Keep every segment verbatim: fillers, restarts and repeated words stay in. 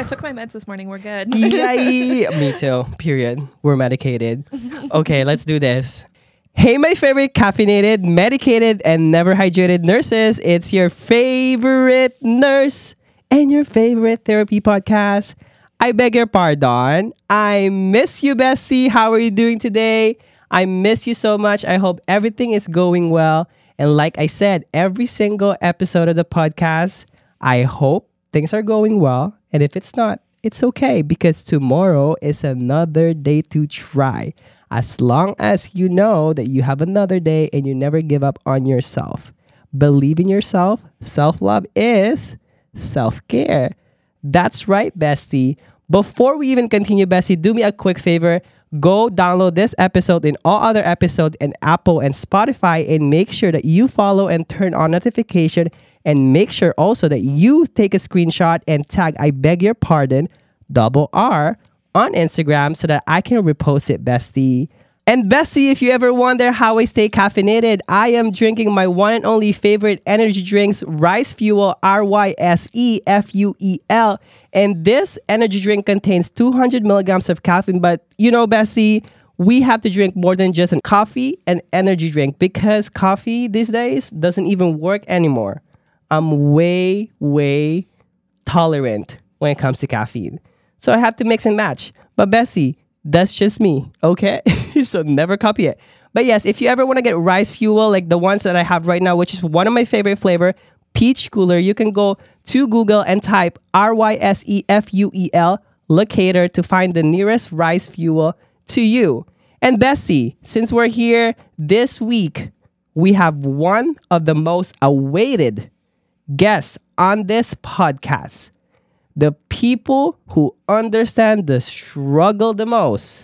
I took my meds this morning. We're good. Yay! Me too. Period. We're medicated. Okay, let's do this. Hey, my favorite caffeinated, medicated, and never hydrated nurses. It's your favorite nurse and your favorite therapy podcast. I beg your pardon. I miss you, Bessie. How are you doing today? I miss you so much. I hope everything is going well. And like I said, every single episode of the podcast, I hope things are going well. And if it's not, it's okay because tomorrow is another day to try. As long as you know that you have another day and you never give up on yourself. Believe in yourself. Self-love is self-care. That's right, Bestie. Before we even continue, Bestie, do me a quick favor. Go download this episode and all other episodes in Apple and Spotify and make sure that you follow and turn on notification and make sure also that you take a screenshot and tag I beg your pardon double R on Instagram so that I can repost it, Bestie. And Bestie, if you ever wonder how I stay caffeinated, I am drinking my one and only favorite energy drinks, Rice Fuel, R Y S E F U E L. And this energy drink contains two hundred milligrams of caffeine. But you know, Bestie, we have to drink more than just a coffee and energy drink because coffee these days doesn't even work anymore. I'm way, way tolerant when it comes to caffeine. So I have to mix and match. But Bessie, that's just me, okay? So never copy it. But yes, if you ever want to get Rice Fuel, like the ones that I have right now, which is one of my favorite flavor, Peach Cooler, you can go to Google and type R Y S E F U E L, locator, to find the nearest Rice Fuel to you. And Bessie, since we're here this week, we have one of the most awaited guests on this podcast. The people who understand the struggle the most.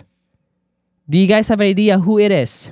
Do you guys have an idea who it is?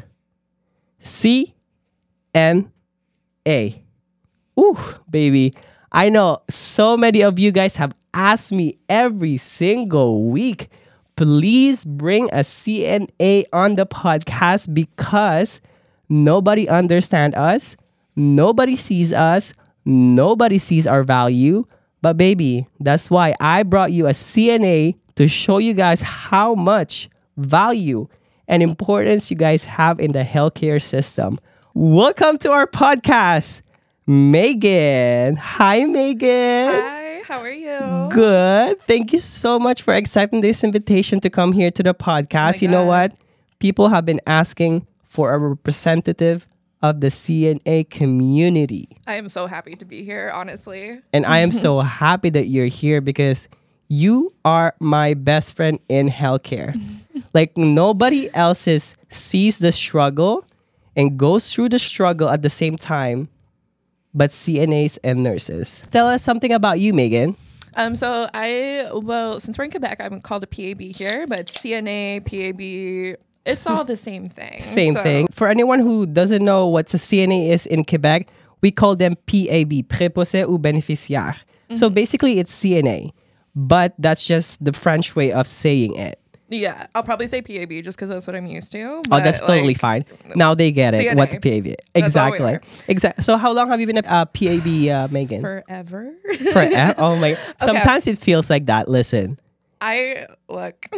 C N A. Ooh, baby. I know so many of you guys have asked me every single week, please bring a C N A on the podcast because nobody understands us. Nobody sees us. Nobody sees our value. But baby, that's why I brought you a C N A to show you guys how much value and importance you guys have in the healthcare system. Welcome to our podcast, Megan. Hi, Megan. Hi, how are you? Good. Thank you so much for accepting this invitation to come here to the podcast. Oh you know God. what? People have been asking for a representative of the C N A community. I am so happy to be here, honestly. And I am so happy that you're here because you are my best friend in healthcare. Like nobody else is, sees the struggle and goes through the struggle at the same time, but C N As and nurses. Tell us something about you, Megan. Um, so I, well, since we're in Quebec, I'm called a P A B here, but C N A, P A B, it's all the same thing. Same so. thing. For anyone who doesn't know what a C N A is in Quebec, we call them P A B, préposé ou bénéficiaire. Mm-hmm. So basically it's C N A, but that's just the French way of saying it. Yeah, I'll probably say P A B just because that's what I'm used to. Oh, but, that's totally like, fine. Now they get it. C N A. What the P A B is. Exactly. Exactly. So how long have you been a uh, P A B, uh, Megan? Forever. Forever? Oh my. Sometimes it feels like that. Listen. I look.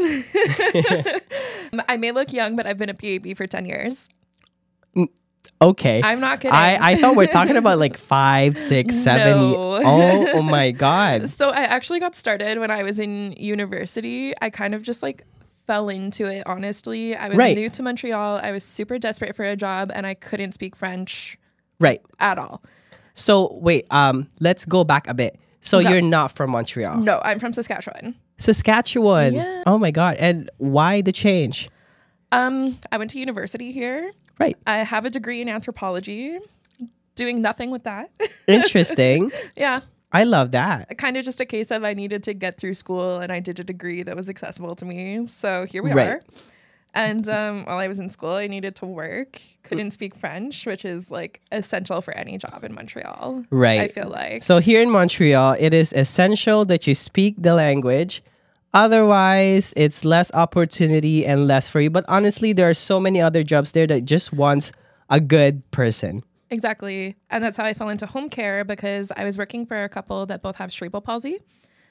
I may look young, but I've been a P A B for ten years. Okay. I'm not kidding. I, I thought we're talking about like five, six, seven. No. Oh, oh my God. So I actually got started when I was in university. I kind of just like fell into it, honestly. I was Right. new to Montreal. I was super desperate for a job and I couldn't speak French Right. at all. So wait, um, let's go back a bit. So Okay. you're not from Montreal. No, I'm from Saskatchewan. Saskatchewan. Yeah. Oh my God. And why the change? Um, I went to university here. Right. I have a degree in anthropology, doing nothing with that. Interesting. Yeah. I love that. Kind of just a case of I needed to get through school and I did a degree that was accessible to me. So here we Right. are. And um, while I was in school, I needed to work. Couldn't speak French, which is like essential for any job in Montreal. Right. I feel like. So here in Montreal, it is essential that you speak the language. Otherwise, it's less opportunity and less for you. But honestly, there are so many other jobs there that just wants a good person. Exactly. And that's how I fell into home care because I was working for a couple that both have cerebral palsy.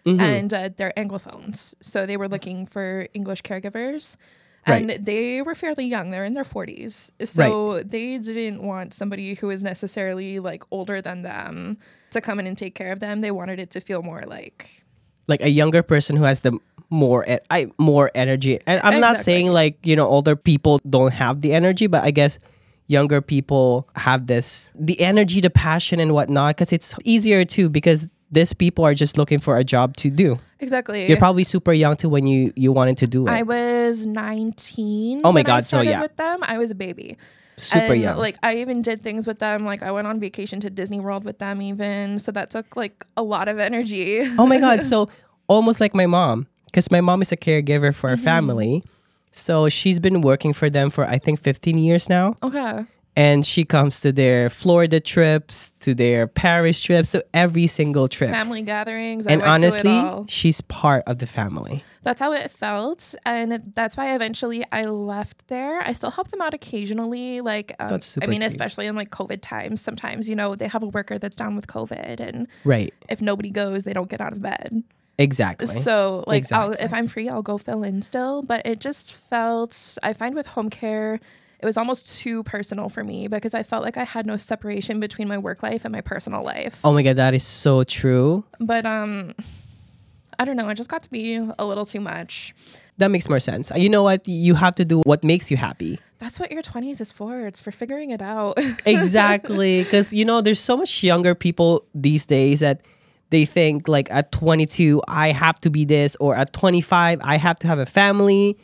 Mm-hmm. and uh, they're Anglophones. So they were looking for English caregivers. And Right. they were fairly young. They're in their forties. So they didn't want somebody who was necessarily like older than them to come in and take care of them. They wanted it to feel more like Like a younger person who has the more e- I more energy. And I'm not Exactly. saying like, you know, older people don't have the energy, but I guess younger people have this the energy, the passion and whatnot, because it's easier too because these people are just looking for a job to do. exactly. You're probably super young too when you you wanted to do it. I was nineteen. Oh my when I God, so started yeah. with them, I was a baby. super and, young. Like I even did things with them. Like I went on vacation to Disney World with them even. So that took like a lot of energy. Oh my God. So almost like my mom, because my mom is a caregiver for Mm-hmm. our family. So she's been working for them for I think fifteen years now. Okay. And she comes to their Florida trips, to their Paris trips, to every single trip. Family gatherings. I And went to it honestly, all. she's part of the family. That's how it felt, and that's why eventually I left there. I still help them out occasionally, like um, That's super I mean, cute. especially in like COVID times. Sometimes you know they have a worker that's down with COVID, and Right. if nobody goes, they don't get out of bed. Exactly. So like, I'll, Exactly. if I'm free, I'll go fill in still. But it just felt. I find with home care, it was almost too personal for me because I felt like I had no separation between my work life and my personal life. Oh my God, that is so true. But um, I don't know. It just got to be a little too much. That makes more sense. You know what? You have to do what makes you happy. That's what your twenties is for. It's for figuring it out. Exactly. Because, you know, there's so much younger people these days that they think like at twenty-two, I have to be this, or at twenty-five, I have to have a family,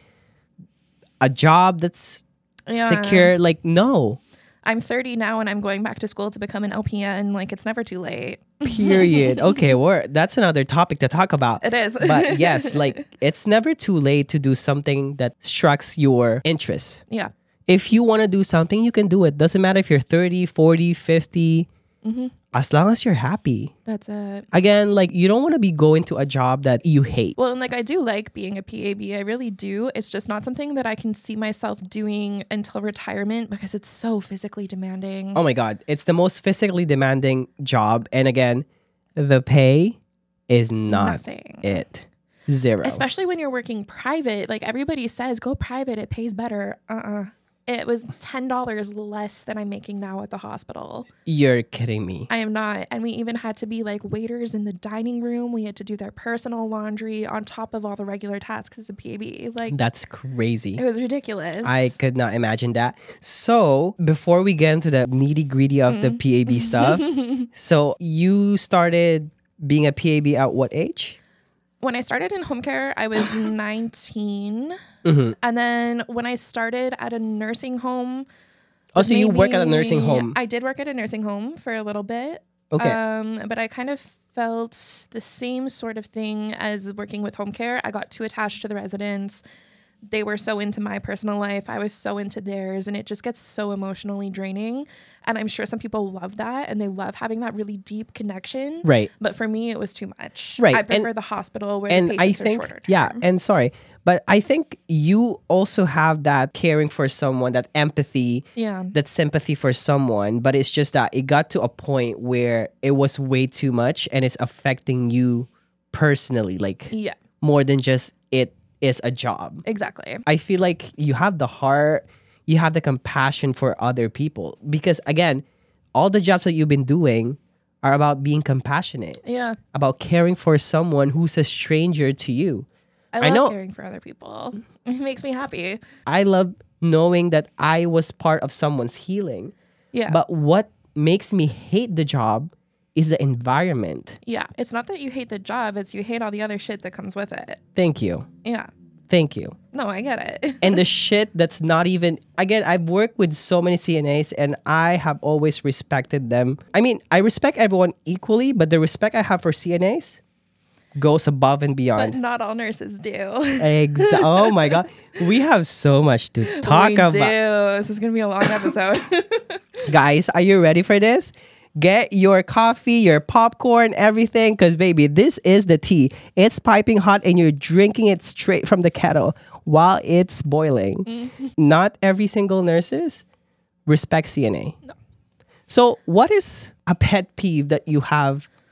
a job that's Yeah. secure. Like, no, I'm thirty now and I'm going back to school to become an L P N. Like, it's never too late. period. Okay, we're, that's another topic to talk about. It is. But yes, like it's never too late to do something that strikes your interest. Yeah. If you want to do something, you can do it. Doesn't matter if you're thirty, forty, fifty, Mm-hmm. as long as you're happy. That's it. Again, like you don't want to be going to a job that you hate. Well, and like I do like being a P A B. I really do. It's just not something that I can see myself doing until retirement because it's so physically demanding. Oh my God, it's the most physically demanding job. And again, the pay is not Nothing. it. Zero. Especially when you're working private. Like everybody says, go private. It pays better. Uh-uh. It was ten dollars less than I'm making now at the hospital. You're kidding me. I am not. And we even had to be like waiters in the dining room. We had to do their personal laundry on top of all the regular tasks as a P A B. Like, That's crazy. it was ridiculous. I could not imagine that. So before we get into the nitty gritty of the P A B stuff, so you started being a P A B at what age? When I started in home care, I was nineteen. Mm-hmm. And then when I started at a nursing home. Oh, so you work at a maybe- nursing home. I did work at a nursing home for a little bit. Okay. Um, but I kind of felt the same sort of thing as working with home care. I got too attached to the residents. They were so into my personal life. I was so into theirs. And it just gets so emotionally draining. And I'm sure some people love that and they love having that really deep connection. Right. But for me, it was too much. Right. I And- prefer the hospital where And the I patients think, are shorter yeah, term. and sorry, but I think you also have that caring for someone, that empathy, Yeah. that sympathy for someone, but it's just that it got to a point where it was way too much and it's affecting you personally, like Yeah, more than just it is a job. exactly. I feel like you have the heart, you have the compassion for other people because again, all the jobs that you've been doing are about being compassionate, Yeah. about caring for someone who's a stranger to you. I I love know- caring for other people. It makes me happy. I love knowing that I was part of someone's healing. Yeah. But what makes me hate the job is the environment. yeah. It's not that you hate the job, it's you hate all the other shit that comes with it. Thank you. Yeah. Thank you. No, I get it. And the shit that's not even, again, I've worked with so many C N As and I have always respected them. I mean, I respect everyone equally, but the respect I have for C N As goes above and But beyond. not all nurses do. Exa- oh my God. We have so much to talk we about. do. This is going to be a long episode. Guys, are you ready for this? Get your coffee, your popcorn, everything, because baby, this is the tea. It's piping hot and you're drinking it straight from the kettle while it's boiling. Mm-hmm. Not every single nurses respect C N A. No. So what is a pet peeve that you have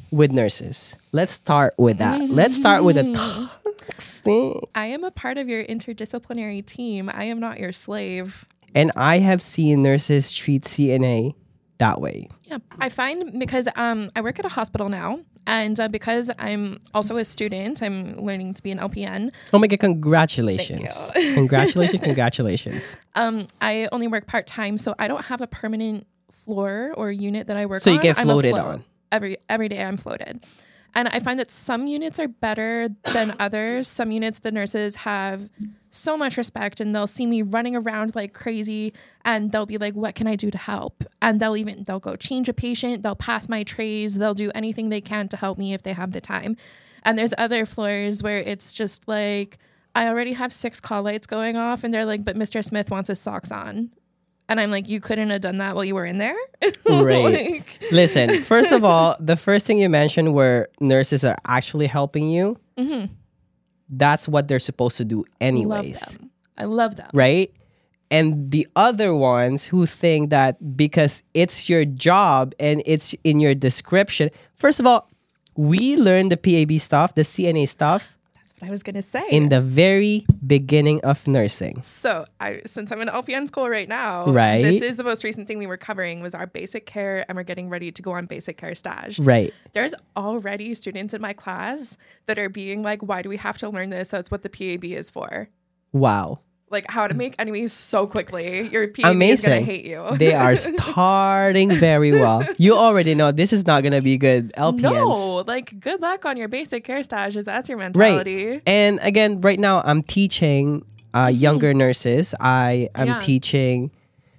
with nurses. Let's start with that. Mm-hmm. Let's start with a toxic thing. I am a part of your interdisciplinary team. I am not your slave. And I have seen nurses treat C N A that way. Yeah, I find because um, I work at a hospital now. And uh, because I'm also a student, I'm learning to be an L P N. Oh my God, congratulations. Thank you. Congratulations, congratulations. Um, I only work part-time, so I don't have a permanent floor or unit that I work on. So you get floated I'm on? Every, every day I'm floated. And I find that some units are better than others. Some units, the nurses have so much respect and they'll see me running around like crazy and they'll be like, what can I do to help? And they'll even, they'll go change a patient. They'll pass my trays. They'll do anything they can to help me if they have the time. And there's other floors where it's just like, I already have six call lights going off and they're like, but Mister Smith wants his socks on. And I'm like, you couldn't have done that while you were in there? Right. like, Listen, first of all, the first thing you mentioned where nurses are actually helping you, mm-hmm. that's what they're supposed to do anyways. Love them. I love them. Right? And the other ones who think that because it's your job and it's in your description, first of all, we learned the P A B stuff, the C N A stuff, I was going to say. in the very beginning of nursing. So I, since I'm in L P N school right now, right. this is the most recent thing we were covering was our basic care and we're getting ready to go on basic care stage. Right. There's already students in my class that are being like, why do we have to learn this? That's what the P A B is for. Wow. Like how to make enemies so quickly. Your P A B Amazing. is going to hate you. They are starting very well. You already know this is not going to be good L P Ns. No, like good luck on your basic care stage if that's your mentality. Right. And again, right now I'm teaching uh, younger nurses. I am Yeah. teaching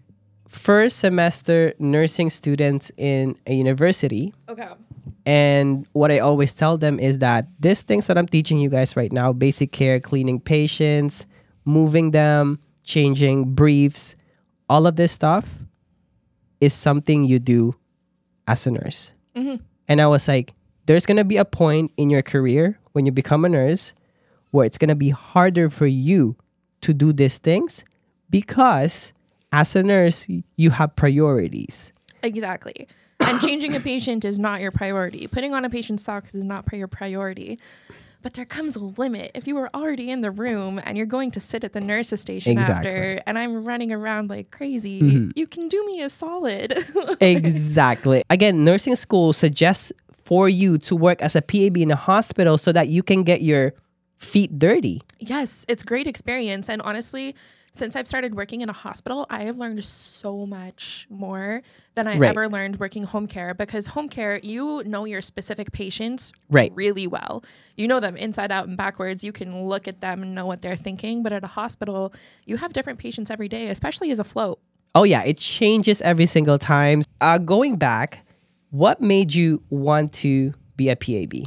first semester nursing students in a university. Okay. And what I always tell them is that these things that I'm teaching you guys right now, basic care, cleaning patients, moving them, changing briefs, all of this stuff is something you do as a nurse. Mm-hmm. And I was like, there's going to be a point in your career when you become a nurse where it's going to be harder for you to do these things because as a nurse, you have priorities. Exactly. And changing a patient is not your priority. Putting on a patient's socks is not your priority. But there comes a limit. If you were already in the room and you're going to sit at the nurse's station Exactly. after and I'm running around like crazy, Mm-hmm. you can do me a solid. Exactly. Again, nursing school suggests for you to work as a P A B in a hospital so that you can get your feet dirty. Yes, it's great experience. And honestly, since I've started working in a hospital, I have learned so much more than I Right. ever learned working home care because home care, you know your specific patients Right. really well. You know them inside out and backwards. You can look at them and know what they're thinking. But at a hospital, you have different patients every day, especially as a float. Oh yeah, it changes every single time. Uh, going back, what made you want to be a P A B?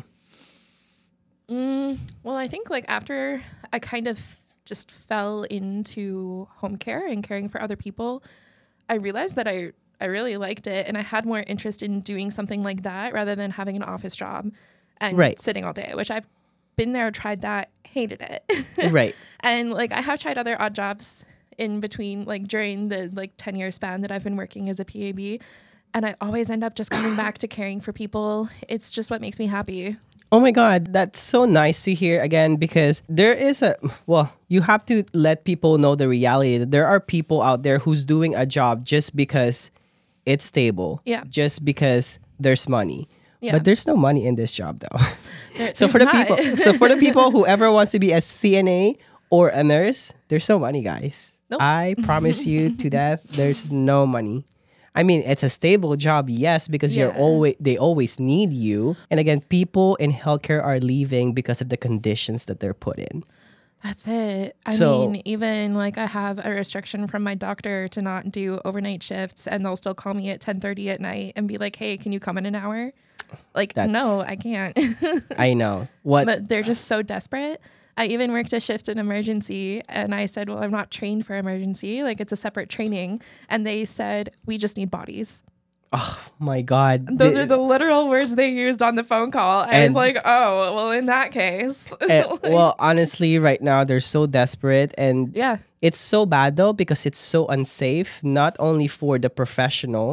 Mm, well, I think like after I kind of just fell into home care and caring for other people, I realized that I, I really liked it and I had more interest in doing something like that rather than having an office job and Right. sitting all day, which I've been there, tried that, hated it. Right. And like I have tried other odd jobs in between, like during the like ten year span that I've been working as a P A B. And I always end up just coming back to caring for people. It's just what makes me happy. Oh my God, that's so nice to hear again because there is a, well, you have to let people know the reality that there are people out there who's doing a job just because it's stable. Yeah. Just because there's money. Yeah. But there's no money in this job though. There- so there's for the not. people, so for the people who ever wants to be a C N A or a nurse, there's no money, guys. Nope. I promise you to that, there's no money. I mean, it's a stable job, yes, because you're Yeah. always they always need you. And again, people in healthcare are leaving because of the conditions that they're put in. That's it. I So- mean, even like I have a restriction from my doctor to not do overnight shifts and they'll still call me at ten thirty at night and be like, hey, can you come in an hour? Like, That's- no, I can't. I know. What But they're just so desperate. I even worked a shift in emergency and I said, well, I'm not trained for emergency. Like it's a separate training. And they said, we just need bodies. oh my God. Those The- are the literal words they used on the phone call. I was And- like, oh, well, in that case. eh, Like, well, honestly, right now they're so desperate and yeah. it's so bad though because it's so unsafe, not only for the professional,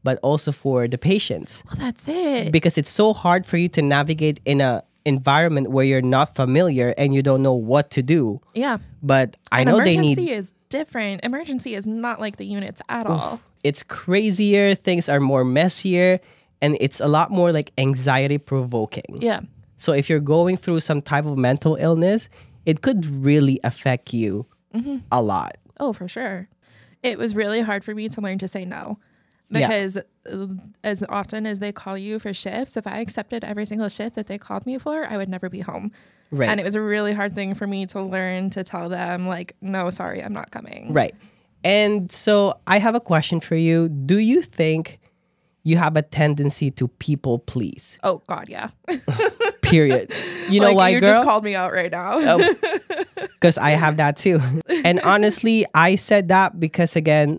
but also for the patients. Well, that's it. Because it's so hard for you to navigate in a environment where you're not familiar and you don't know what to do. Yeah. But I and know they need... Emergency is different. Emergency is not like the units at all. It's crazier. Things are more messier. And it's a lot more like anxiety provoking. Yeah. So if you're going through some type of mental illness, it could really affect you mm-hmm. a lot. Oh, for sure. It was really hard for me to learn to say no. Because yeah. as often as they call you for shifts, if I accepted every single shift that they called me for, I would never be home. Right. And it was a really hard thing for me to learn to tell them, like, no, sorry, I'm not coming. Right. And so I have a question for you. Do you think you have a tendency to people please? Oh, God, yeah. Period. You know like, why, you girl? You just called me out right now. Because I have that too. And honestly, I said that because, again,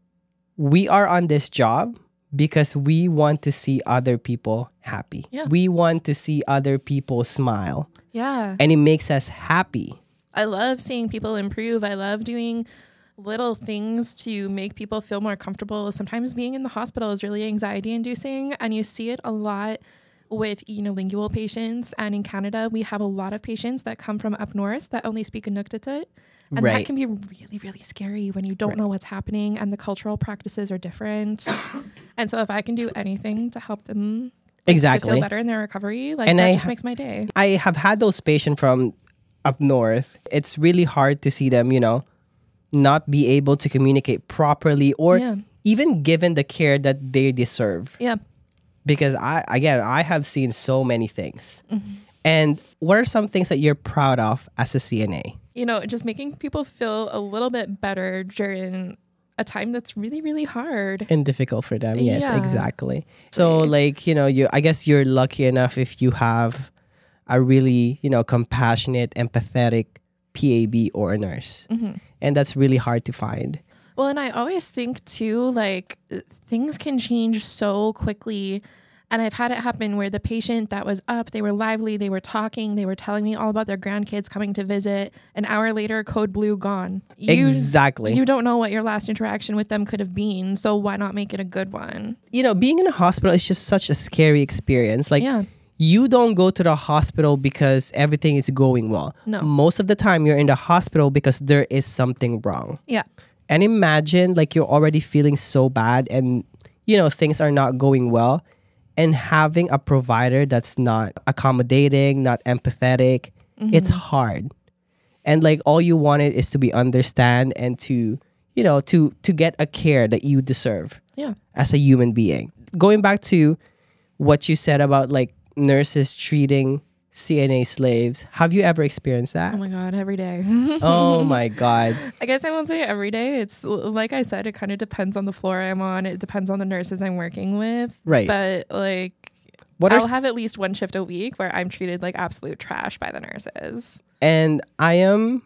we are on this job because we want to see other people happy. Yeah. We want to see other people smile. Yeah. And it makes us happy. I love seeing people improve. I love doing little things to make people feel more comfortable. Sometimes being in the hospital is really anxiety inducing, and you see it a lot with unilingual patients. And in Canada, we have a lot of patients that come from up north that only speak Inuktitut. And right. that can be really, really scary when you don't right. know what's happening and the cultural practices are different. And so if I can do anything to help them like, exactly. to feel better in their recovery, like and that I just ha- makes my day. I have had those patients from up north. It's really hard to see them, you know, not be able to communicate properly or yeah. even given the care that they deserve. Yeah. Because I, again, I have seen so many things. Mm-hmm. And what are some things that you're proud of as a C N A? You know, just making people feel a little bit better during a time that's really, really hard. And difficult for them. Yes, yeah. exactly. So like, you know, you I guess you're lucky enough if you have a really, you know, compassionate, empathetic P A B or a nurse. Mm-hmm. And that's really hard to find. Well, and I always think too, like things can change so quickly. And I've had it happen where the patient that was up, they were lively, they were talking, they were telling me all about their grandkids coming to visit. An hour later, code blue, gone. You, exactly. You don't know what your last interaction with them could have been. So why not make it a good one? You know, being in a hospital is just such a scary experience. Like, yeah. you don't go to the hospital because everything is going well. No. Most of the time, you're in the hospital because there is something wrong. Yeah. And imagine, like, you're already feeling so bad and, you know, things are not going well. And having a provider that's not accommodating, not empathetic, mm-hmm. it's hard. And like all you wanted is to be understand and to, you know, to to get a care that you deserve. Yeah. As a human being. Going back to what you said about like nurses treating C N A slaves, have you ever experienced that? Oh my God, every day. Oh my God. I guess I won't say every day. It's like I said, it kind of depends on the floor I'm on. It depends on the nurses I'm working with. Right. But like, what I'll are, have at least one shift a week where I'm treated like absolute trash by the nurses. And I am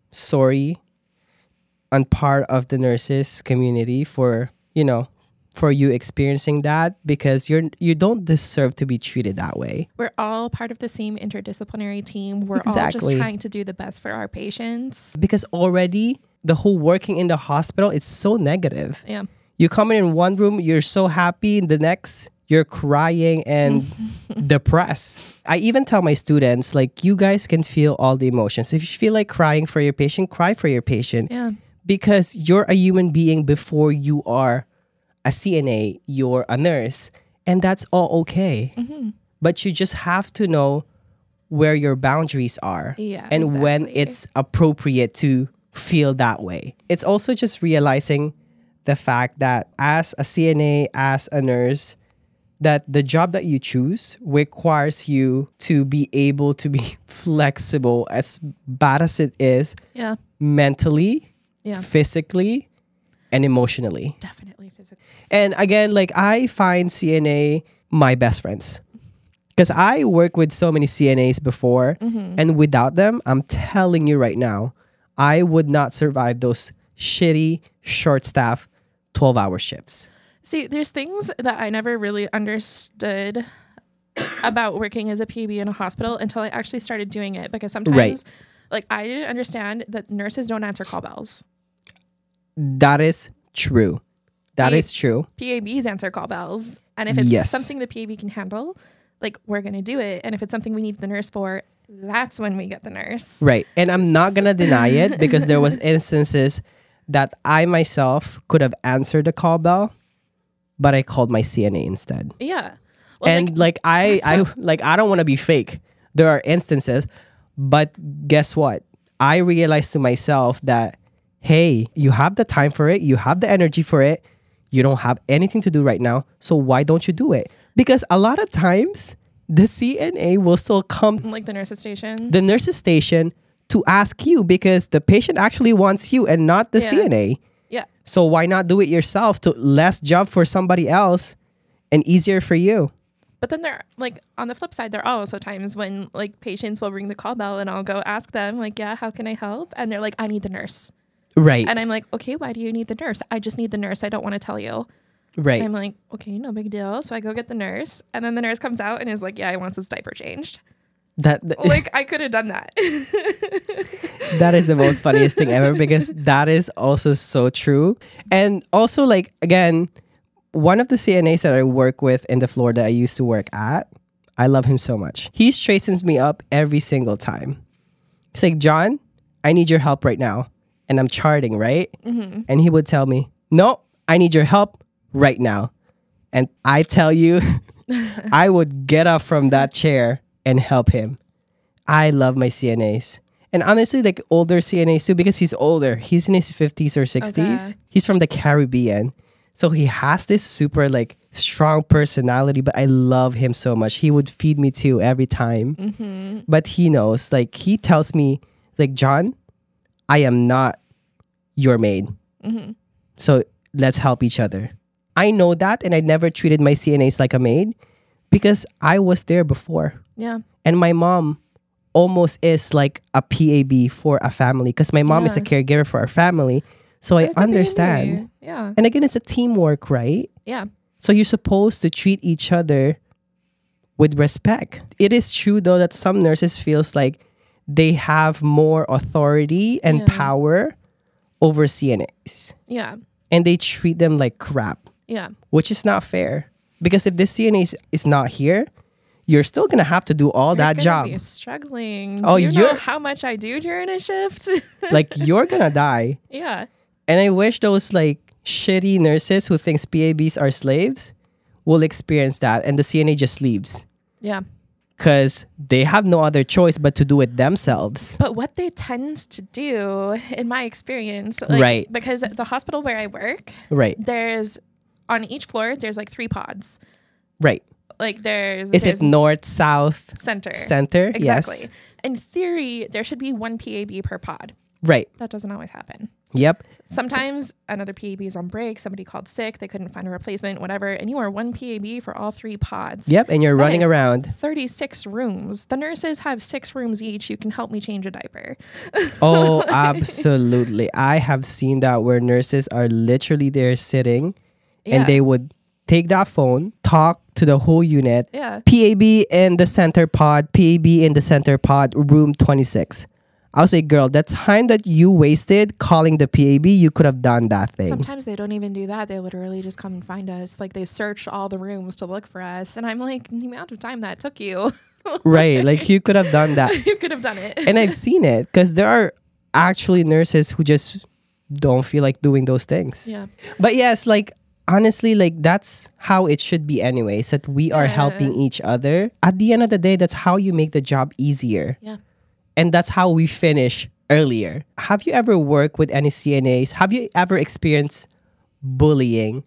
sorry on part of the nurses community for, you know, for you experiencing that because you're you don't deserve to be treated that way. We're all part of the same interdisciplinary team. We're exactly. all just trying to do the best for our patients. Because already the whole working in the hospital is so negative. Yeah. You come in in one room, you're so happy, in the next you're crying and depressed. I even tell my students, like, you guys can feel all the emotions. If you feel like crying for your patient, cry for your patient. Yeah. Because you're a human being before you are a C N A, you're a nurse, and that's all okay. Mm-hmm. But you just have to know where your boundaries are yeah, and exactly. when it's appropriate to feel that way. It's also just realizing the fact that as a C N A, as a nurse, that the job that you choose requires you to be able to be flexible, as bad as it is, yeah. mentally, yeah. physically, and emotionally. Definitely physically. And again, like I find C N A my best friends. Because I work with so many C N As before. Mm-hmm. And without them, I'm telling you right now, I would not survive those shitty, short staff, twelve hour shifts. See, there's things that I never really understood about working as a P A B in a hospital until I actually started doing it. Because sometimes, right. like, I didn't understand that nurses don't answer call bells. That is true. That P- is true. P A Bs answer call bells. And if it's Yes. something the P A B can handle, like we're going to do it. And if it's something we need the nurse for, that's when we get the nurse. Right. And I'm not going to deny it because there was instances that I myself could have answered the call bell, but I called my C N A instead. Yeah. Well, and like, I, I like I don't want to be fake. There are instances, but guess what? I realized to myself that, hey, you have the time for it, you have the energy for it, you don't have anything to do right now, so why don't you do it? Because a lot of times the C N A will still come, like the nurse's station. the nurse's station, to ask you because the patient actually wants you and not the Yeah. C N A. Yeah. So why not do it yourself to less job for somebody else and easier for you? But then there, like on the flip side, there are also times when like patients will ring the call bell and I'll go ask them like, yeah, how can I help? And they're like, I need the nurse. Right. And I'm like, okay, why do you need the nurse? I just need the nurse. I don't want to tell you. Right. I'm like, okay, no big deal. So I go get the nurse and then the nurse comes out and is like, yeah, he wants his diaper changed. That, that Like I could have done that. that is the most funniest thing ever because that is also so true. And also like, again, one of the C N As that I work with in the floor that I used to work at, I love him so much. He straightens me up every single time. He's like, John, I need your help right now. And I'm charting, right? Mm-hmm. And he would tell me, no, I need your help right now. And I tell you, I would get up from that chair and help him. I love my C N As. And honestly, like older C N As too, because he's older. He's in his fifties or sixties. Okay. He's from the Caribbean. So he has this super like strong personality, but I love him so much. He would feed me too every time. Mm-hmm. But he knows, like he tells me, like, John, I am not your maid. Mm-hmm. So let's help each other. I know that, and I never treated my C N As like a maid because I was there before. Yeah. And my mom almost is like a P A B for a family because my mom is a Yeah. caregiver for our family. So But I it's a P A B. understand. Yeah. And again, it's a teamwork, right? Yeah. So you're supposed to treat each other with respect. It is true though that some nurses feels like they have more authority and Yeah. power over C N As. Yeah. And they treat them like crap, Yeah. which is not fair. Because if this C N A is, is not here, you're still gonna have to do all You're that gonna job. Be struggling. Oh, do you know you're- how much I do during a shift? Like you're gonna die. Yeah. And I wish those like shitty nurses who thinks P A Bs are slaves will experience that and the C N A just leaves. Yeah. Because they have no other choice but to do it themselves. But what they tend to do, in my experience, like, Right. because the hospital where I work, Right. there's on each floor there's like three pods. Right. Like there's Is there's it north, south, center. center? Exactly. Yes. In theory, there should be one P A B per pod. Right. That doesn't always happen. Yep. Sometimes another P A B is on break, somebody called sick, they couldn't find a replacement, whatever, and you are one P A B for all three pods. Yep. And you're That running is around. thirty-six rooms. The nurses have six rooms each. You can help me change a diaper. Oh, absolutely. I have seen that where nurses are literally there sitting Yeah. and they would take that phone, talk to the whole unit. Yeah. P A B in the center pod, P A B in the center pod, room twenty-six. I was like, girl, that time that you wasted calling the P A B, you could have done that thing. Sometimes they don't even do that. They literally just come and find us. Like they search all the rooms to look for us. And I'm like, the amount of time that took you, Right. Like you could have done that. you could have done it. And I've seen it because there are actually nurses who just don't feel like doing those things. Yeah. But yes, like honestly, like that's how it should be anyways, that we are Yeah. helping each other. At the end of the day, that's how you make the job easier. Yeah. And that's how we finish earlier. Have you ever worked with any C N As? Have you ever experienced bullying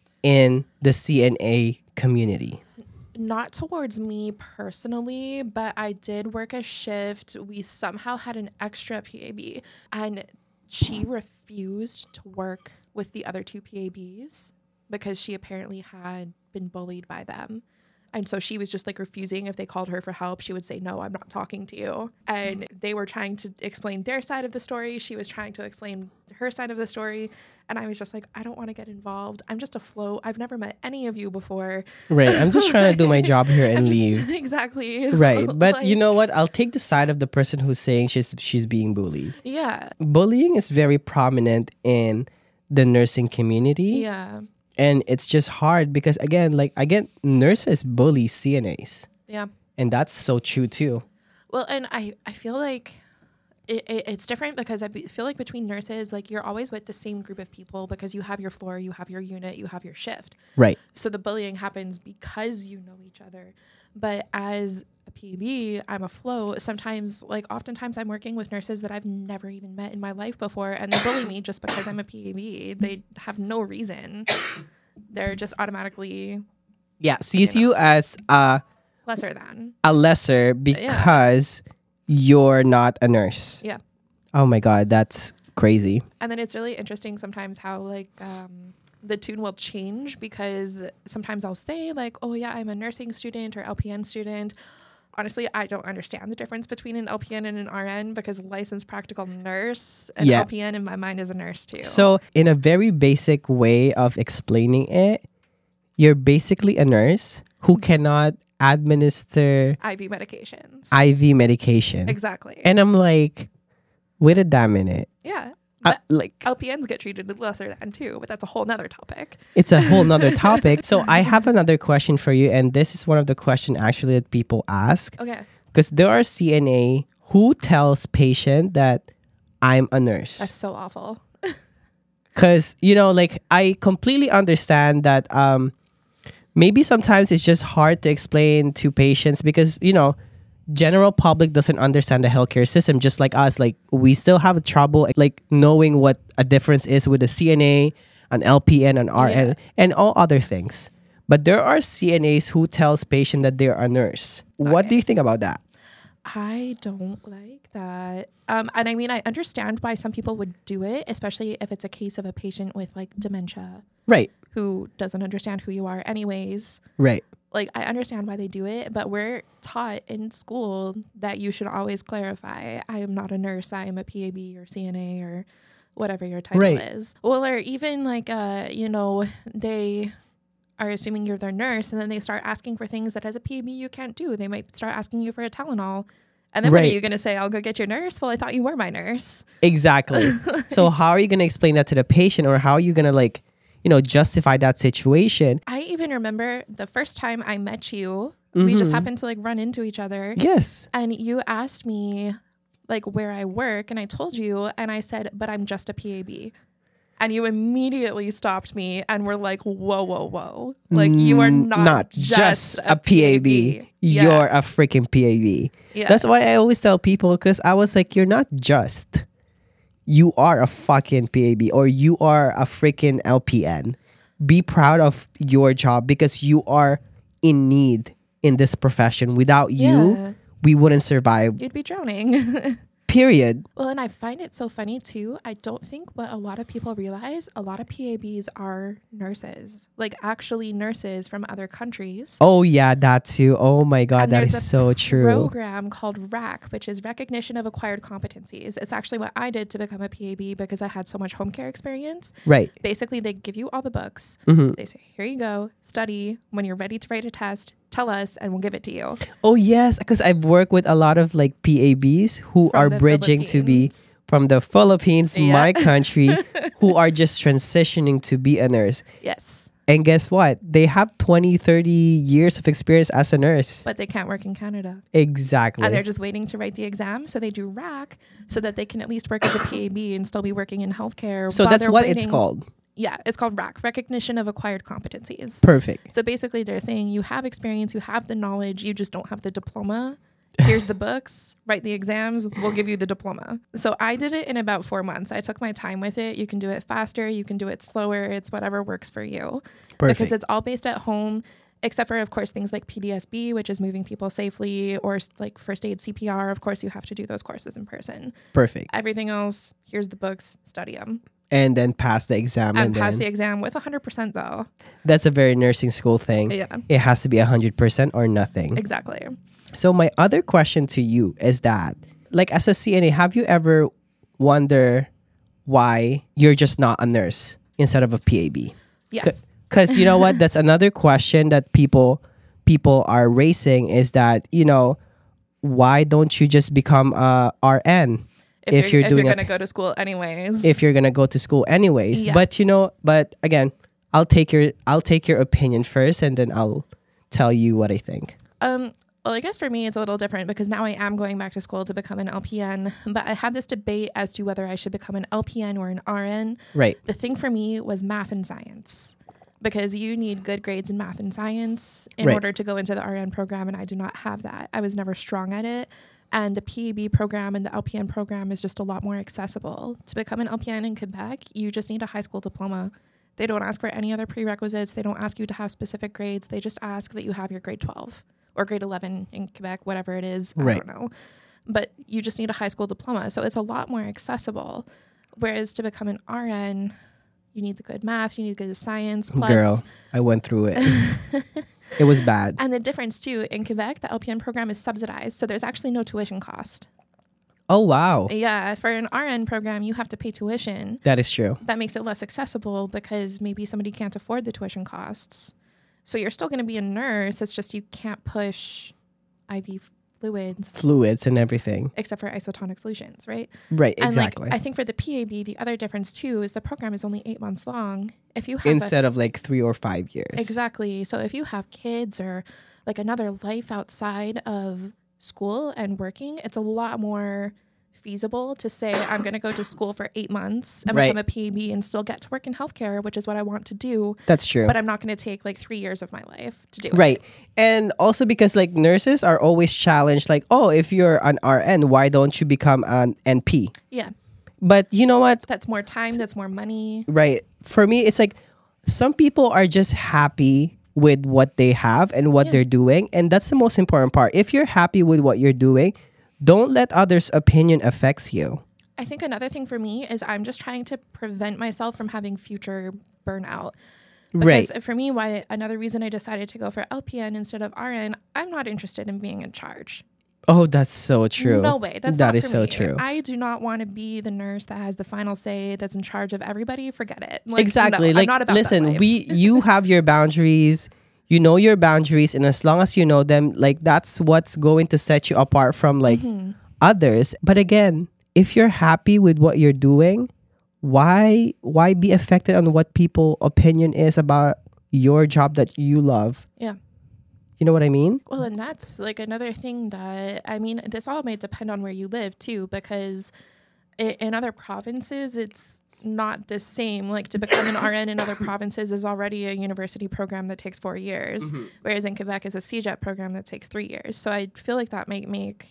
in the C N A community? Not towards me personally, but I did work a shift. We somehow had an extra P A B and she refused to work with the other two P A Bs because she apparently had been bullied by them. And so she was just like refusing. If they called her for help, she would say, no, I'm not talking to you. And they were trying to explain their side of the story. She was trying to explain her side of the story. And I was just like, I don't want to get involved. I'm just a float. I've never met any of you before. Right. I'm just trying to do my job here and I'm just- leave. Exactly. Right. But Like, you know what? I'll take the side of the person who's saying she's she's being bullied. Yeah. Bullying is very prominent in the nursing community. Yeah. And it's just hard because, again, like, again, nurses bully C N As. Yeah. And that's so true too. Well, and I, I feel like it, it, it's different because I be, feel like between nurses, like you're always with the same group of people because you have your floor, you have your unit, you have your shift. Right. So the bullying happens because you know each other. But as a P A B, I'm a flow. Sometimes, like oftentimes I'm working with nurses that I've never even met in my life before, and they bully me just because I'm a P A B. They have no reason. They're just automatically Yeah, sees You know. you as a, lesser than. a lesser because you're not a nurse. Yeah. Oh my God, that's crazy. And then it's really interesting sometimes how like um, the tune will change because sometimes I'll say like, oh yeah, I'm a nursing student or L P N student. Honestly, I don't understand the difference between an L P N and an R N because licensed practical nurse, an Yeah. L P N in my mind is a nurse too. So, in a very basic way of explaining it, you're basically a nurse who cannot administer I V medications. I V medication. Exactly. And I'm like, wait a damn minute. yeah. Uh, But like, L P Ns get treated lesser than too, but that's a whole nother topic. it's a whole nother topic. So, I have another question for you. And this is one of the questions actually that people ask. Okay. Because there are C N A who tells patient that I'm a nurse. That's so awful. Because, you know, like, I completely understand that um, maybe sometimes it's just hard to explain to patients because, you know, general public doesn't understand the healthcare system just like us. Like, we still have trouble, like, knowing what a difference is with a C N A, an L P N, an R N, Yeah. and all other things. But there are C N As who tells patient that they're a nurse. What Okay. do you think about that? I don't like that. Um, and I mean, I understand why some people would do it, especially if it's a case of a patient with like dementia Right, who doesn't understand who you are anyways. right. Like, I understand why they do it, but we're taught in school that you should always clarify, I am not a nurse, I am a P A B or C N A or whatever your title Right. is. Well, or even like, uh, you know, they are assuming you're their nurse and then they start asking for things that as a P A B you can't do. They might start asking you for a Tylenol. And then what Right. are you going to say? I'll go get your nurse? Well, I thought you were my nurse. Exactly. So how are you going to explain that to the patient, or how are you going to, like, you know, justify that situation? I even remember the first time I met you, we just Mhm. happened to like run into each other. Yes. And you asked me like where I work, and I told you, and I said, but I'm just a P A B. And you immediately stopped me and were like, whoa, whoa, whoa. Like, you are Mm, not, just, a P A B. Yeah. You're a freaking P A B. Yeah. That's what I always tell people, because I was like, you're not just. You are a fucking P A B, or you are a freaking L P N. Be proud of your job because you are in need in this profession. Without Yeah. you, we wouldn't survive. You'd be drowning. Period. Well, and I find it so funny too. I don't think what a lot of people realize, a lot of P A Bs are nurses, like actually nurses from other countries. Oh yeah, that too. Oh my God, And that there's is a so true. Program called R A C, which is Recognition of Acquired Competencies. It's actually what I did to become a P A B because I had so much home care experience. Right. Basically, they give you all the books. Mhm. They say, here you go, study. When you're ready to write a test, tell us and we'll give it to you. Oh yes, because I've worked with a lot of like P A Bs who From are the bridging to be Philippines. from the Philippines, Yeah. my country, who are just transitioning to be a nurse. Yes, And guess what? They have twenty, thirty years of experience as a nurse. but they can't work in Canada. Exactly. And they're just waiting to write the exam. So they do R A C so that they can at least work as a P A B and still be working in healthcare. so while that's they're what it's waiting- called. Yeah, it's called R A C, Recognition of Acquired Competencies. Perfect. So basically, they're saying you have experience, you have the knowledge, you just don't have the diploma. Here's the books, write the exams, we'll give you the diploma. So I did it in about four months. I took my time with it. You can do it faster, you can do it slower. It's whatever works for you. Perfect. Because it's all based at home, except for, of course, things like P D S B, which is moving people safely, or s- like first aid C P R. Of course, you have to do those courses in person. Perfect. Everything else, here's the books, study them. And then pass the exam. And And, pass then the exam with one hundred percent though. that's a very nursing school thing. Yeah, It has to be one hundred percent or nothing. exactly. So my other question to you is that, like, as a C N A, have you ever wonder why you're just not a nurse instead of a P A B? Yeah. Because you know what? That's another question that people people are raising, is that, you know, why don't you just become a R N If, if you're, you're if doing you're a- going to go to school anyways. if you're gonna go to school anyways? Yeah. But you know, but again, I'll take your I'll take your opinion first, and then I'll tell you what I think. Um, well, I guess for me, it's a little different because now I am going back to school to become an L P N. But I had this debate as to whether I should become an L P N or an R N. Right. The thing for me was math and science, because you need good grades in math and science in Right. order to go into the R N program. And I do not have that. I was never strong at it. And the P A B program and the L P N program is just a lot more accessible. To become an L P N in Quebec, you just need a high school diploma. They don't ask for any other prerequisites. They don't ask you to have specific grades. They just ask that you have your grade twelve or grade eleven in Quebec, whatever it is. I Right. don't know. But you just need a high school diploma. So it's a lot more accessible. Whereas to become an R N, you need the good math, you need good science. Plus, Girl, I went through it. It was bad. and the difference too, in Quebec, the L P N program is subsidized. So there's actually no tuition cost. Oh, wow. Yeah, for an R N program, you have to pay tuition. That is true. That makes it less accessible because maybe somebody can't afford the tuition costs. So you're still going to be a nurse. It's just you can't push I V fluids. Fluids and everything. Except for isotonic solutions, right? Right, And exactly. like, I think for the P A B, the other difference too is the program is only eight months long. If you have Instead a, of like three or five years. Exactly. So if you have kids or like another life outside of school and working, it's a lot more feasible to say I'm going to go to school for eight months and Right. become a P A B and still get to work in healthcare, which is what I want to do. That's true. But I'm not going to take like three years of my life to do it. Right. And also because like nurses are always challenged like, oh, if you're an R N, why don't you become an N P? Yeah. But you know what? That's more time. That's more money. Right. For me, it's like some people are just happy with what they have and what Yeah. they're doing. And that's the most important part. If you're happy with what you're doing, don't let others' opinion affects you. I think another thing for me is I'm just trying to prevent myself from having future burnout. Because Right. for me, why another reason I decided to go for L P N instead of R N, I'm not interested in being in charge. Oh, that's so true. No way. That's That not is for so me. true. I do not want to be the nurse that has the final say, that's in charge of everybody. Forget it. Like, Exactly. no, I'm like not about that listen, life. we you have your boundaries. You know your boundaries, and as long as you know them, like that's what's going to set you apart from like Mm-hmm. others. But again, if you're happy with what you're doing, why why be affected on what people opinion is about your job that you love? Yeah. You know what I mean? Well, and that's like another thing that, I mean, this all may depend on where you live too, because i- in other provinces, it's not the same. Like to become an R N in other provinces is already a university program that takes four years, whereas in Quebec is a C J E T program that takes three years. So I feel like that might make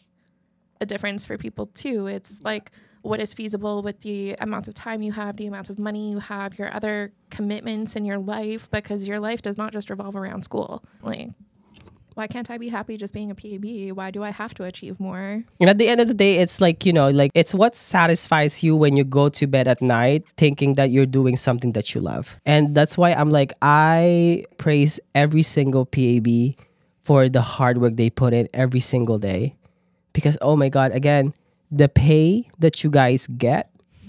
a difference for people too. It's like what is feasible with the amount of time you have, the amount of money you have, your other commitments in your life, because your life does not just revolve around school. Like, why can't I be happy just being a P A B? Why do I have to achieve more? And at the end of the day, it's like, you know, like it's what satisfies you when you go to bed at night thinking that you're doing something that you love. And that's why I'm like, I praise every single P A B for the hard work they put in every single day. Because, oh my God, again, the pay that you guys get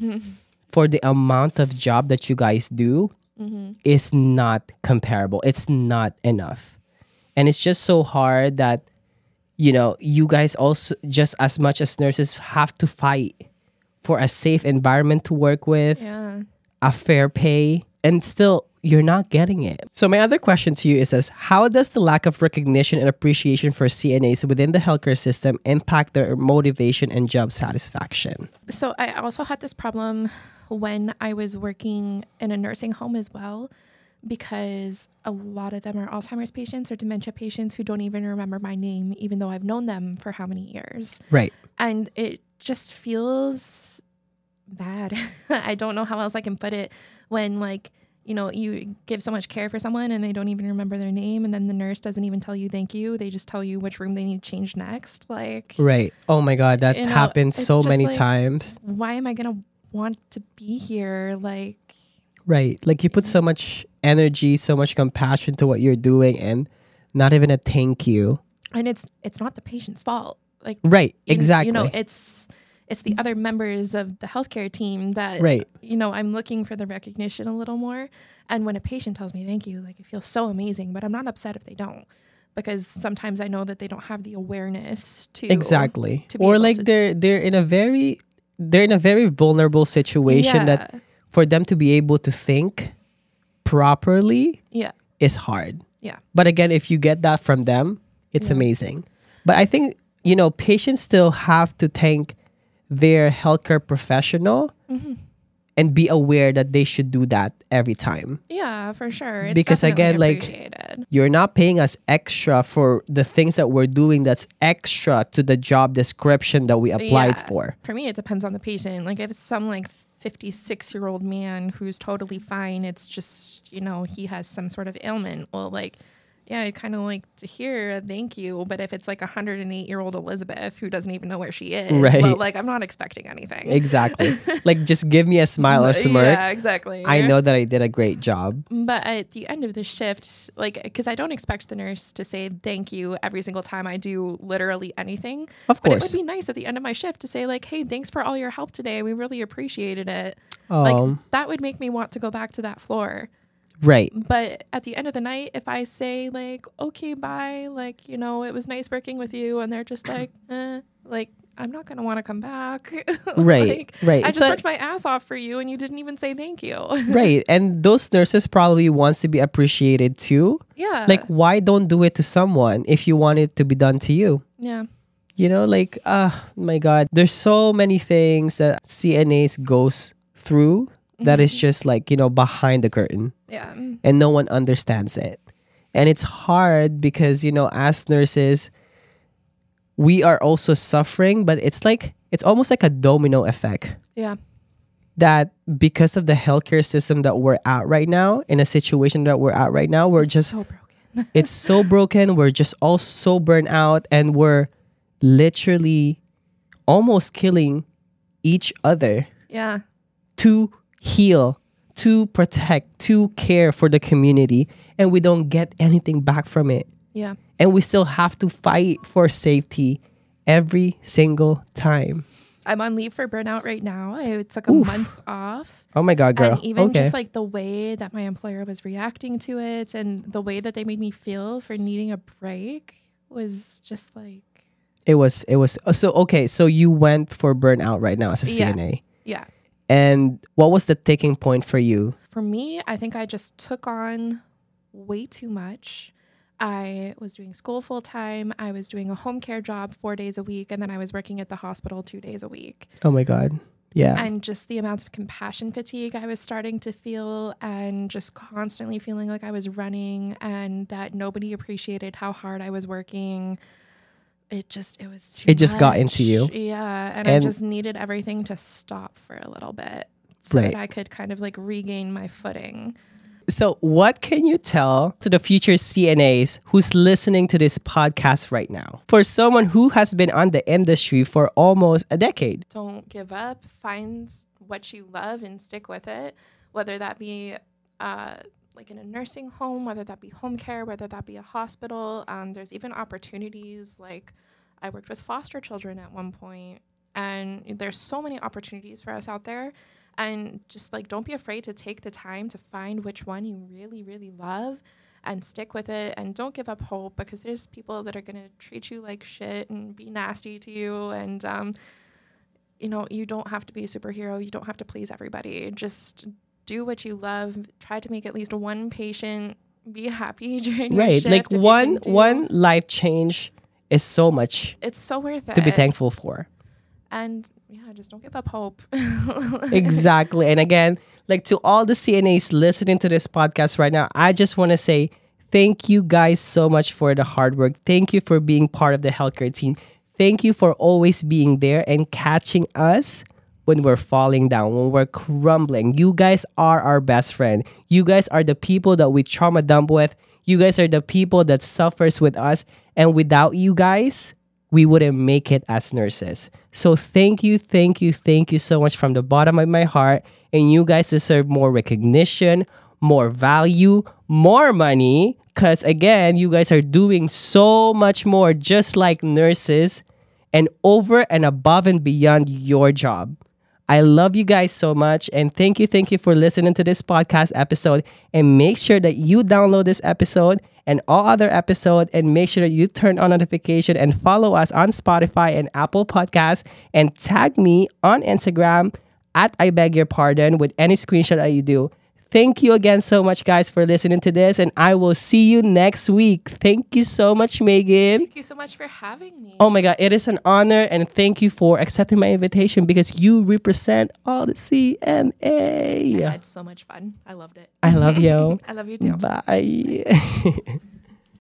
for the amount of job that you guys do Mm-hmm. is not comparable. It's not enough. And it's just so hard that, you know, you guys also, just as much as nurses, have to fight for a safe environment to work with, Yeah. a fair pay, and still you're not getting it. So my other question to you is this: how does the lack of recognition and appreciation for C N As within the healthcare system impact their motivation and job satisfaction? So I also had this problem when I was working in a nursing home as well, because a lot of them are Alzheimer's patients or dementia patients who don't even remember my name, even though I've known them for how many years. Right. And it just feels bad. I don't know how else I can put it when, like, you know, you give so much care for someone and they don't even remember their name, and then the nurse doesn't even tell you thank you. They just tell you which room they need to change next. Like, Right. Oh my God, that You know, happens it's so just many like- times. why am I going to want to be here? Like, Right. Like you put so much energy, so much compassion to what you're doing, and not even a thank you. and it's it's not the patient's fault. Like, Right. you- Exactly. You know, it's it's the other members of the healthcare team that, Right. you know, I'm looking for the recognition a little more. And when a patient tells me thank you, like, it feels so amazing, but I'm not upset if they don't, because sometimes I know that they don't have the awareness to Exactly. to be Or able like to- they're they're in a very they're in a very vulnerable situation that Yeah. for them to be able to think properly Yeah. is hard. Yeah. But again, if you get that from them, it's Yeah. amazing. But I think, you know, patients still have to thank their healthcare professional Mm-hmm. and be aware that they should do that every time. Yeah, for sure. It's Because again, definitely like, appreciated. you're not paying us extra for the things that we're doing that's extra to the job description that we applied Yeah. for. For me, it depends on the patient. Like if it's some like fifty-six year old man who's totally fine, it's just, you know, he has some sort of ailment. Well, like, yeah, I kind of like to hear a thank you. But if it's like a one hundred eight year old Elizabeth who doesn't even know where she is, Right. well, like I'm not expecting anything. Exactly. Like, just give me a smile or smirk. Yeah, exactly. I know that I did a great job. But at the end of the shift, like, because I don't expect the nurse to say thank you every single time I do literally anything. Of But it course. would be nice at the end of my shift to say, like, hey, thanks for all your help today. We really appreciated it. Um, Like, that would make me want to go back to that floor. right. But at the end of the night, if I say, like, okay, bye, like, you know, it was nice working with you, and they're just like, eh, like, I'm not going to want to come back. Right. Like, right. I It's just a- worked my ass off for you, and you didn't even say thank you. right. And those nurses probably wants to be appreciated too. Yeah. Like, why don't do it to someone if you want it to be done to you? yeah. You know, like, ah, my God, there's so many things that C N As goes through that is just like, you know, behind the curtain, Yeah. and no one understands it. And it's hard because, you know, as nurses, we are also suffering, but it's like, it's almost like a domino effect. Yeah. That because of the healthcare system that we're at right now, in a situation that we're at right now, we're It's just, so broken. it's so broken. We're just all so burnt out, and we're literally almost killing each other Yeah. to heal, to protect, to care for the community. And we don't get anything back from it. Yeah. And we still have to fight for safety every single time. I'm on leave for burnout right now. I took a Oof. month off. Oh my God, girl. And even okay. just like the way that my employer was reacting to it and the way that they made me feel for needing a break was just like, It was, it was, uh, so, okay, so you went for burnout right now as a Yeah. C N A. yeah. And what was the taking point for you? For me, I think I just took on way too much. I was doing school full time. I was doing a home care job four days a week. And then I was working at the hospital two days a week. Oh my God. Yeah. And just the amount of compassion fatigue I was starting to feel, and just constantly feeling like I was running and that nobody appreciated how hard I was working. It just, it was too It just got into much. you. Yeah. And, I And- just needed everything to stop for a little bit so Right. that I could kind of like regain my footing. So what can you tell to the future C N As who's listening to this podcast right now? For someone who has been on the industry for almost a decade. Don't give up. Find what you love and stick with it, whether that be uh, like in a nursing home, whether that be home care, whether that be a hospital. Um, there's even opportunities like I worked with foster children at one point, and there's so many opportunities for us out there. And just like, don't be afraid to take the time to find which one you really, really love and stick with it. And don't give up hope, because there's people that are going to treat you like shit and be nasty to you. And, um, you know, you don't have to be a superhero. You don't have to please everybody. Just do what you love. Try to make at least one patient be happy during your Right. shift. Like if you one can do- one life change is so much It's so worth it. to be thankful for. And yeah, just don't give up hope. Exactly. And again, like to all the C N As listening to this podcast right now, I just want to say thank you guys so much for the hard work. Thank you for being part of the healthcare team. Thank you for always being there and catching us when we're falling down, when we're crumbling. You guys are our best friend. You guys are the people that we trauma dump with. You guys are the people that suffers with us. And without you guys, we wouldn't make it as nurses. So thank you, thank you, thank you so much from the bottom of my heart. And you guys deserve more recognition, more value, more money. Because again, you guys are doing so much more just like nurses and over and above and beyond your job. I love you guys so much. And thank you, thank you for listening to this podcast episode. And make sure that you download this episode and all other episodes, and make sure that you turn on notification and follow us on Spotify and Apple Podcasts, and tag me on Instagram at I beg your pardon with any screenshot that you do. Thank you again so much, guys, for listening to this. And I will see you next week. Thank you so much, Megan. Thank you so much for having me. Oh my God, it is an honor. And thank you for accepting my invitation because you represent all the C M A. I had so much fun. I loved it. I love you. I love you too. Bye.